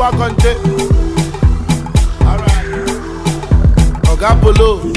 power country. Alright. Ogapolo.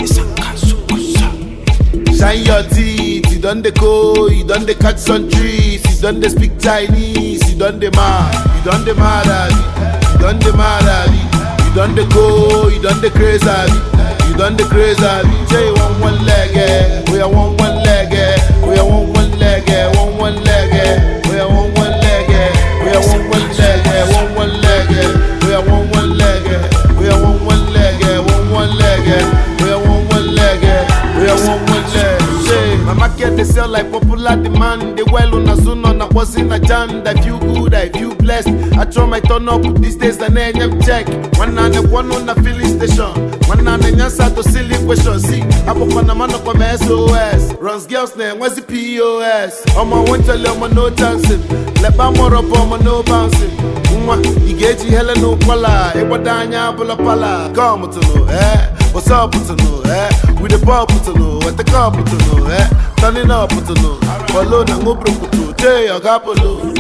Shine your teeth, you done the go, you done the catch some trees, you done the speak Chinese, you done the mad, you done the mad, you done the mad, you done the go, you done the crazy, you done the crazy. Say one leg, we are one leg, we are one leg, one leg, we are one leg, we are one leg, one leg, we are one leg, we are one leg, one leg, we are one leg, we are one leg. My market they sell like popular demand. They well on a zone on a was in a jam. I feel good, I feel blessed. I try my turn up these days and then check. One on the filling station. One on the answer to silly question. See, I put on a man up on my SOS. Runs girls name, what's the POS? On my one tell you I'm no chancing. Let my more up on my no bouncing. You get you hella no pala. It was Danya Pala. Come to know, eh? What's up to know, eh? With the ball to know, what the cup to know, eh? Turning up to know. Follow na ngobro kutu, Jay Ogapolo.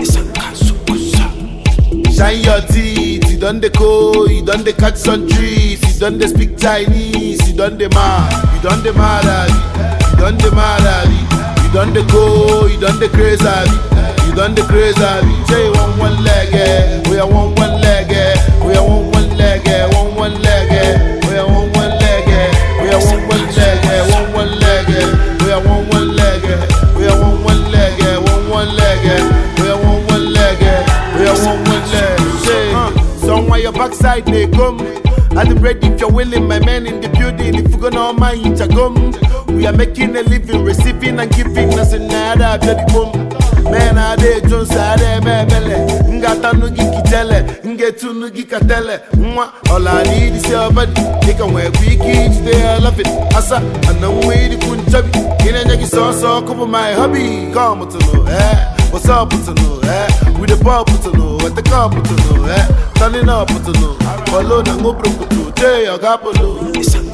Shine your teeth, you done the go, you done the catch some trees, you done the speak Chinese, you done the mad, you done the mad, you done the mad, you done the go, you done the crazy, you done the crazy. Say one leg, we are one leg, we are one leg, one leg, we are one leg, we are one leg, one leg, we are one leg, we are one leg, one leg, we are one leg, we are one leg. Somewhere your backside they come. I'm ready if you're willing, my man in the building. If you're gonna mind, come. We are making a living, receiving and giving. Nothing nada, bloody boom. Man, I did Jones, I did Mele. Ngata Nugi Kitele, Ngetu Nugi Katele. All I need is your body. They can wear big kids, they love it. Asa, and no way to Kunjabi. In a Jackie sauce, cover my hobby. Come to know, eh? What's up to know, eh? With the pop to know, what the cup to know, eh? Turning up to know. Follow the ngobro kutu, Jay Ogapolo.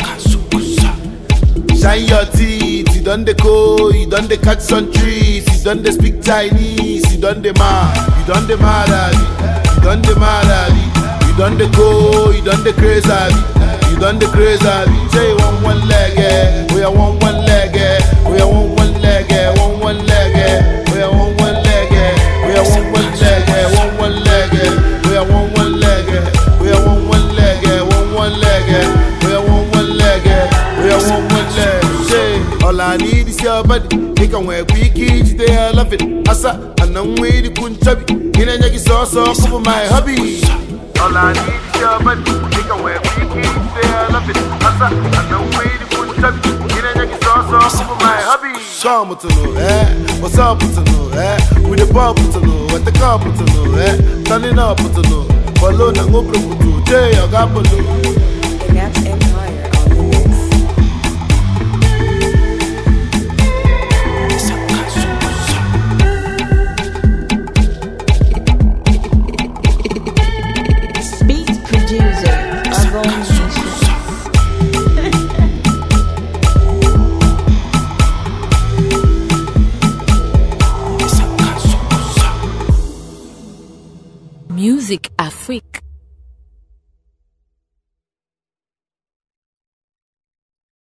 Shine your teeth, you done the go, you done the catch some trees, you done the speak Chinese, you done the mad, you done the mad, you done the mad, you done the go, you done the crazy, you done the crazy. Say one leg, we are one leg, we are one leg, one leg, we are one leg, we are one leg, one leg, we are one leg, we are one leg, one leg, we are one leg, we are one leg. All I need is your body. They can wear big kids, they love it. Asa, and I'm way to Kunjabi. In a Jackie sauce, cover my hobby. All I need is your body. They can wear big kids, they love it. Asa, and I'm way to Kunjabi. In a Jackie sauce, cover my hobby. Come to know, eh? What's up to know, eh? With the pop to know, what the cup to know, eh? Turning up to know. Follow na ngobro kutu, Jay Ogapolo. That's Empire on the mix. Beat producer of all Music Afrique.